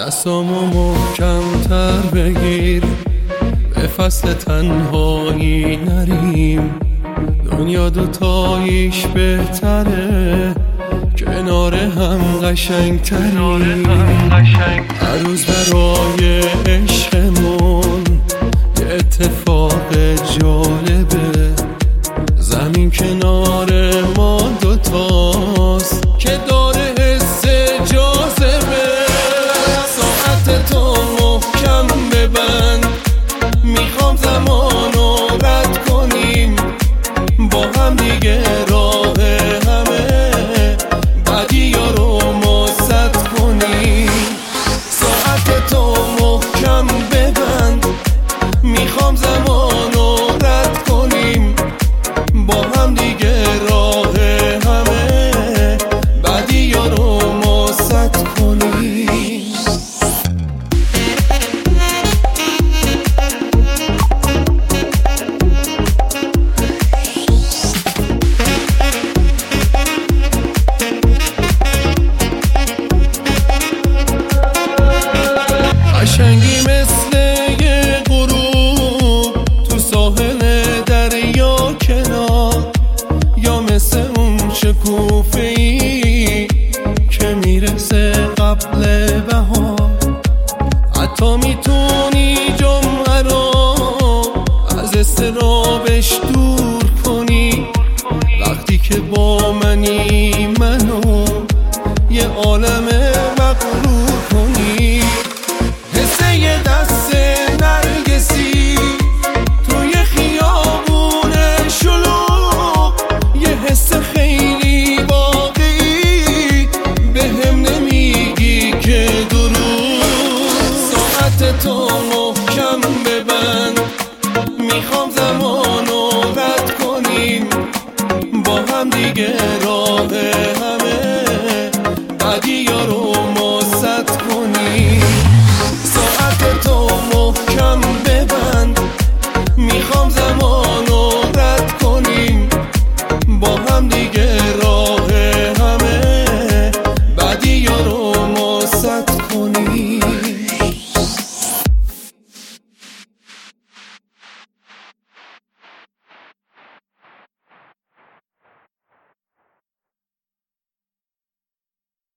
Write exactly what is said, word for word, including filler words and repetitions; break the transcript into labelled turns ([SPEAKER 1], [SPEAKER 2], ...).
[SPEAKER 1] دستامو محکم‌تر بگیر، به فصل تنهایی نریم. دنیا دوتاییش بهتره، کنار هم قشنگ‌تریم. هر روز برای عشقمون یه اتفاق جالبه. زمین کنار ما دوتاست که داره حس جاذبه. ساعت تو محکم ببند، میخوام زمانو رد کنیم، با هم دیگه راه همه بدی‌ها رو مصد کنیم. ساعت تو محکم ببند، میخوام زمانو رد کنیم، با هم دیگه راه همه بدی‌ها رو مصد کنیم. قشنگی مثل یه غروب تو ساحل دریا کنار، یا مثل اون شکوفه‌ای که میرسه قبل بهار. حتی میتونی جمعه رو از اضطرابش دور کنی، وقتی که با منی منو یه عالم مغرور کنی. حسه یه دست نرگسی توی خیابون شلوغ، یه حس خیلی واقعی، به هم نمیگی که دروغ. ساعت تو محکم ببند، میخوام زمانو رد کنیم، با هم دیگه راه همه بدی‌ها